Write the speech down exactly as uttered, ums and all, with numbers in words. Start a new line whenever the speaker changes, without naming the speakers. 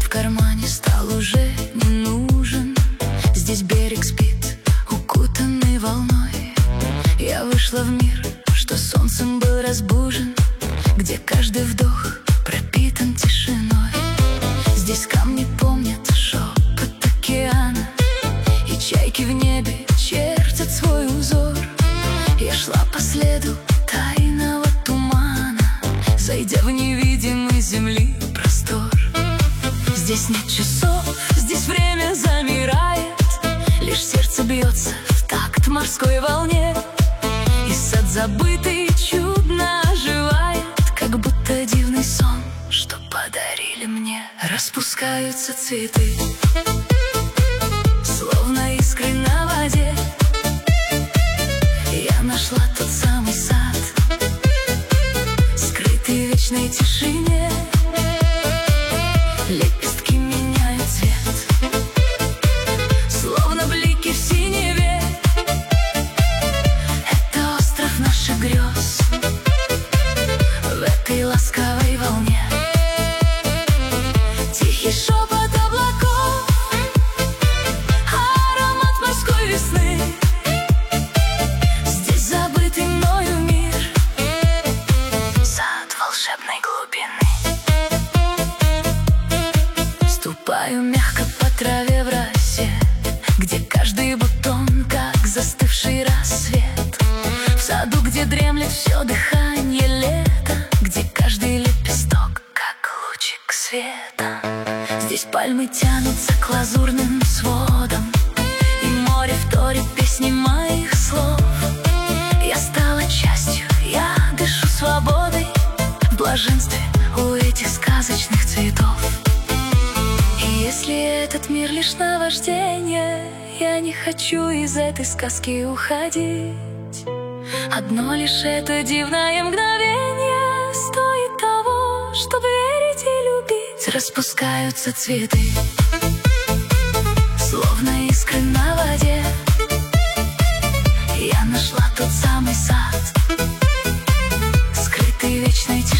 кармане стал уже не нужен. Здесь берег спит, укутанный волной. Я вышла в мир, что солнцем был разбужен, где каждый вдох пропитан тишиной. Здесь камни помнят шепот океана, и чайки в небе чертят свой узор. Я шла по следу тайного тумана, зайдя в невидимый земли простор. Здесь нет часов, здесь время замирает, лишь сердце бьется в такт морской волне. И сад забытый чудно оживает, как будто дивный сон, что подарили мне. Распускаются цветы, словно искры на воде. Я нашла тот самый сад, скрытый в вечной тишине. Лепестки меняют цвет, словно блики в синеве. Это остров наших грез в этой ласковой волне. Тихий шепот облаков, аромат морской весны. Здесь забытый мною мир, сад волшебной глубины. Ступаю мягко по траве в росе, где каждый бутон, как застывший рассвет. В саду, где дремлет все дыхание лета, где каждый лепесток, как лучик света. Здесь пальмы тянутся к лазурным сводам, и море вторит песни моих слов. Я стала частью, я дышу свободой, в блаженстве у этих сказочных цветов. И если этот мир лишь наваждение, я не хочу из этой сказки уходить. Одно лишь это дивное мгновение стоит того, чтобы верить и любить. Распускаются цветы, словно искры на воде. Я нашла тот самый сад, скрытый в вечной тишине.